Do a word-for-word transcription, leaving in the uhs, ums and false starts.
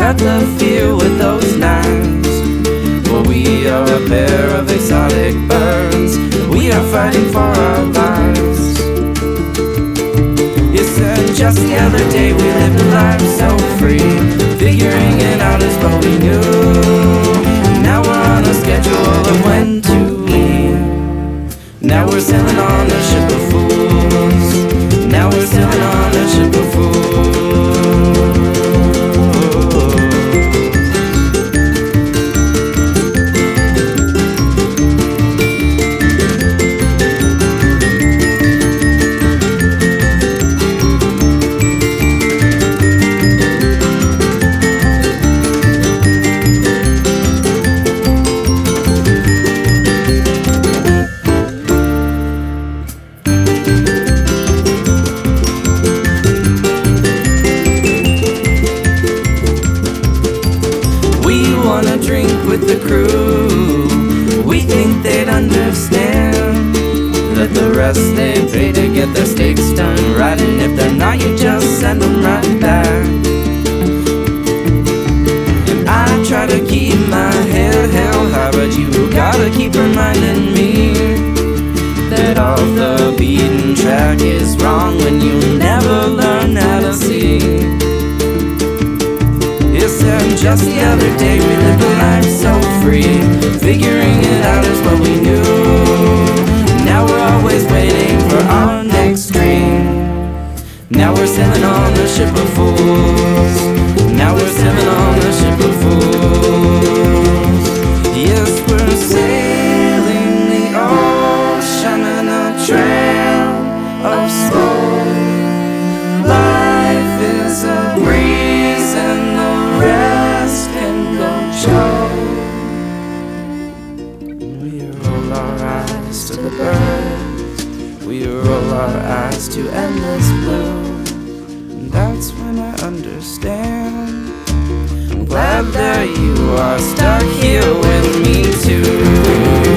at the fear with those knives. Well, we are a pair of exotic birds. We are fighting for our lives. You said just the other day we lived a life so free. Figuring it out is what we knew. Now we're on a schedule of when to leave. Now we're sailing on a ship of fools. Now we're sailing on a ship of fools. We wanna drink with the crew. We think they'd understand that the rest they pay to get their steaks done right. And if they're not, you just send them right back. And I try to keep my head held high, but you gotta keep reminding me that off the beaten track is wrong when you never learn how to see. And just the other day we lived a life so free. Figuring it out is what we knew. Now we're always waiting for our next dream. Now we're sailing on a ship of fools. Now we're sailing on a ship of fools. Yes, we're sailing the ocean in a trail of smoke. Life is a breeze and the rest can go show. We roll our eyes to the birds. We roll our eyes to endless blue. And that's when I understand. I'm glad that you are stuck here with me too.